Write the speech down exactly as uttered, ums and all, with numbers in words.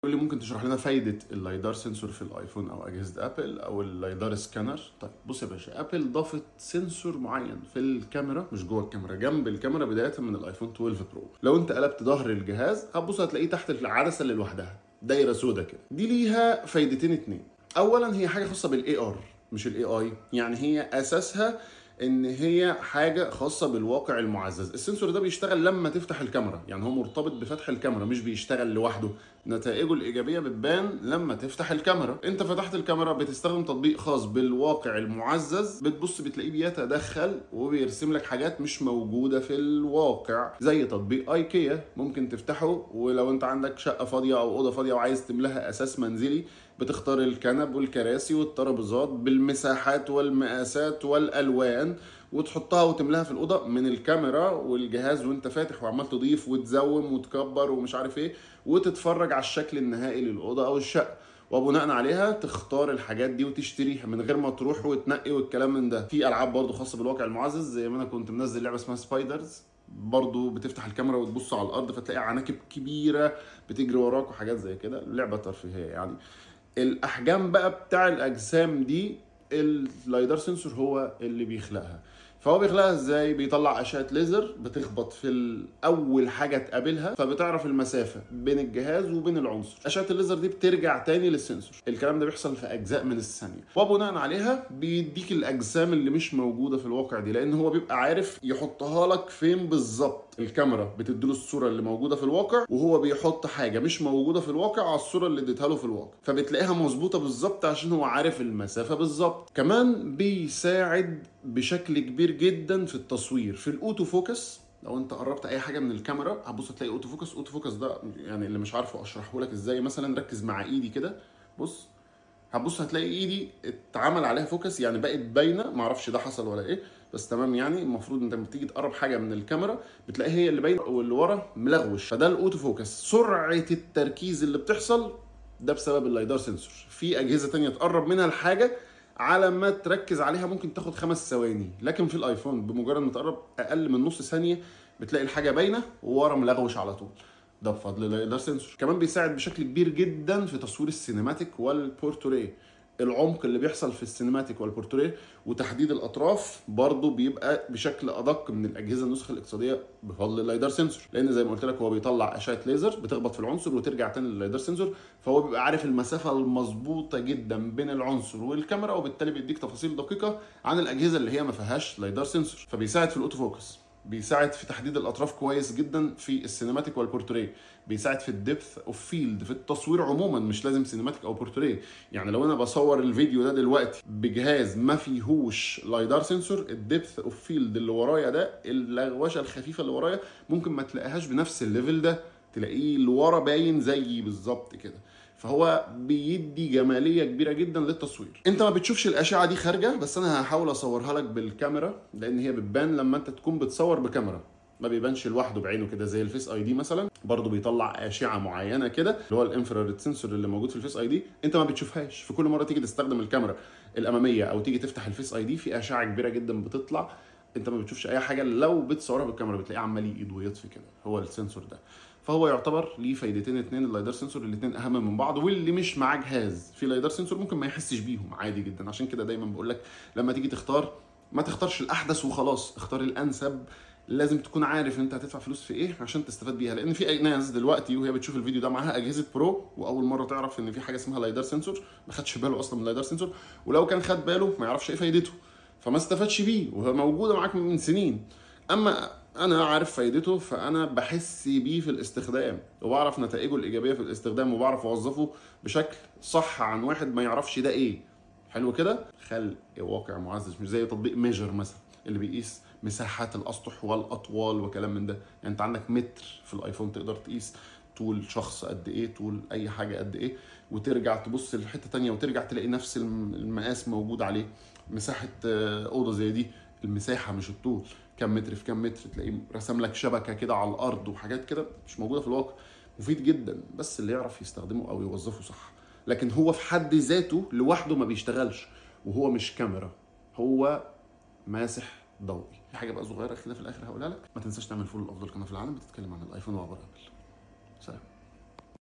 قول لي ممكن تشرح لنا فايدة اللايدار سنسور في الايفون او اجهزة ابل او اللايدار سكانر؟ طيب بص يا باشا، ابل ضافت سنسور معين في الكاميرا، مش جوه الكاميرا، جنب الكاميرا، بداية من الايفون اتناشر برو. لو انت قلبت ظهر الجهاز هتبص هتلاقيه تحت العدسة اللي لوحدها دايرة سودا كده. دي ليها فايدتين اتنين. اولا هي حاجة خاصة بالاي ار مش الاي اي، يعني هي اساسها ان هي حاجه خاصه بالواقع المعزز. السنسور ده بيشتغل لما تفتح الكاميرا، يعني هو مرتبط بفتح الكاميرا مش بيشتغل لوحده. نتائجه الايجابيه بتبان لما تفتح الكاميرا. انت فتحت الكاميرا بتستخدم تطبيق خاص بالواقع المعزز، بتبص بتلاقيه بيتدخل وبيرسم لك حاجات مش موجوده في الواقع، زي تطبيق ايكيا ممكن تفتحه، ولو انت عندك شقه فاضيه او اوضه فاضيه وعايز تملاها اساس منزلي، بتختار الكنب والكراسي والترابيزات بالمساحات والمقاسات والالوان وتحطها وتملاها في الاوضه من الكاميرا والجهاز وانت فاتح، وعمال تضيف وتزوم وتكبر ومش عارف ايه، وتتفرج على الشكل النهائي للاوضه او الشقه، وبناء عليها تختار الحاجات دي وتشتريها من غير ما تروح وتنقي والكلام من ده. في العاب برضو خاصه بالواقع المعزز، زي ما انا كنت منزل لعبه اسمها سبايدرز، برضو بتفتح الكاميرا وتبص على الارض فتلاقي عناكب كبيره بتجري وراك وحاجات زي كده. لعبه ترفيهيه يعني. الاحجام بقى بتاع الاجسام دي اللايدار سنسور هو اللي بيخلقها. فهو بيخلقها ازاي؟ بيطلع اشعه ليزر بتخبط في اول حاجه تقابلها، فبتعرف المسافه بين الجهاز وبين العنصر. اشعه الليزر دي بترجع تاني للسنسور. الكلام ده بيحصل في اجزاء من الثانيه، وبناء عليها بيديك الاجسام اللي مش موجوده في الواقع دي، لان هو بيبقى عارف يحطها لك فين بالظبط. الكاميرا بتديله الصوره اللي موجوده في الواقع، وهو بيحط حاجه مش موجوده في الواقع على الصوره اللي اديتها له في الواقع، فبتلاقيها مظبوطه بالظبط عشان هو عارف المسافه بالظبط. كمان بيساعد بشكل كبير جدا في التصوير، في الاوتو فوكس. لو انت قربت اي حاجه من الكاميرا هتبص تلاقي اوتو فوكس. اوتو فوكس ده يعني اللي مش عارفه اشرحه لك ازاي، مثلا ركز مع ايدي كده، بص هتبص هتلاقي ايدي اتعمل عليها فوكس، يعني بقت باينه. معرفش ده حصل ولا ايه، بس تمام. يعني المفروض انت لما تيجي تقرب حاجه من الكاميرا بتلاقي هي اللي باينه واللي ورا ملغوش، فده الاوتو فوكس. سرعه التركيز اللي بتحصل ده بسبب اللايدار سنسور. في اجهزه تانية تقرب منها الحاجه على ما تركز عليها ممكن تاخد خمس ثواني، لكن في الايفون بمجرد ما تقرب اقل من نص ثانيه بتلاقي الحاجه باينه وورا ملغوش على طول. ده بفضل اللايدار سنسور. كمان بيساعد بشكل كبير جدا في تصوير السينماتيك والبورتريه. العمق اللي بيحصل في السينماتيك والبورتريه وتحديد الاطراف برضو بيبقى بشكل ادق من الاجهزه النسخه الاقتصاديه بفضل اللايدار سنسور، لان زي ما قلت لك هو بيطلع اشعه ليزر بتخبط في العنصر وترجع تاني لللايدار سنسور، فهو بيبقى عارف المسافه المظبوطه جدا بين العنصر والكاميرا، وبالتالي بيديك تفاصيل دقيقه عن الاجهزه اللي هي ما فيهاش لايدار سنسور. فبيساعد في الاوتو فوكس، بيساعد في تحديد الاطراف كويس جدا في السينماتيك والبورتريه، بيساعد في الدبث اوف فيلد في التصوير عموما، مش لازم سينماتيك او بورتريه. يعني لو انا بصور الفيديو ده دلوقتي بجهاز ما فيهوش لايدار سنسور، الدبث اوف فيلد اللي ورايا ده، اللغوشه الخفيفه اللي ورايا، ممكن ما تلاقيهاش بنفس الليفل ده، تلاقيه اللي ورا باين زيي بالظبط كده. فهو بيدي جماليه كبيره جدا للتصوير. انت ما بتشوفش الاشعه دي خارجه، بس انا هحاول اصورها لك بالكاميرا، لان هي بتبان لما انت تكون بتصور بكاميرا، ما بيبانش لوحده بعينه كده. زي الفيس اي دي مثلا برضو بيطلع اشعه معينه كده، اللي هو الانفراريد سنسور اللي موجود في الفيس اي دي، انت ما بتشوفهاش. في كل مره تيجي تستخدم الكاميرا الاماميه او تيجي تفتح الفيس اي دي، في اشعه كبيره جدا بتطلع، انت ما بتشوفش اي حاجه. لو بتصورها بالكاميرا بتلاقيه عمال يقيد ويطفي كده، هو السنسور ده. فهو يعتبر ليه فايدتين اتنين اللايدار سنسور، الاثنين اهم من بعض. واللي مش معاه جهاز في لايدار سنسور ممكن ما يحسش بيهم عادي جدا. عشان كده دايما بقول لك لما تيجي تختار ما تختارش الاحدث وخلاص، اختار الانسب. لازم تكون عارف انت هتدفع فلوس في ايه عشان تستفاد بيها، لان في ناس دلوقتي وهي بتشوف الفيديو ده معاها اجهزه برو واول مره تعرف ان في حاجه اسمها لايدار سنسور، ما خدش باله اصلا من اللايدار سنسور، ولو كان خد باله ما يعرفش ايه فايدته، فما استفادش بيه وهي موجوده معاك من سنين. اما انا عارف فايدته، فانا بحس بيه في الاستخدام وبعرف نتائجه الايجابيه في الاستخدام، وبعرف اوظفه بشكل صح عن واحد ما يعرفش ده ايه. حلو كده. خلق واقع معزز، مش زي تطبيق ميجر مثلا اللي بيقيس مساحات الاسطح والاطوال وكلام من ده. يعني انت عندك متر في الايفون تقدر تقيس طول شخص قد ايه، طول اي حاجه قد ايه، وترجع تبص لحته تانية وترجع تلاقي نفس المقاس موجود عليه. مساحه اوضه زي دي المساحه مش الطول، كم متر في كم متر، تلاقيه رسم لك شبكه كده على الارض وحاجات كده مش موجوده في الواقع. مفيد جدا بس اللي يعرف يستخدمه او يوظفه صح. لكن هو في حد ذاته لوحده ما بيشتغلش، وهو مش كاميرا، هو ماسح ضوئي. في حاجه بقى صغيره كده في الاخر هقولها لك، ما تنساش تعمل فولو لافضل قناه في العالم بتتكلم عن الايفون وابر ابل.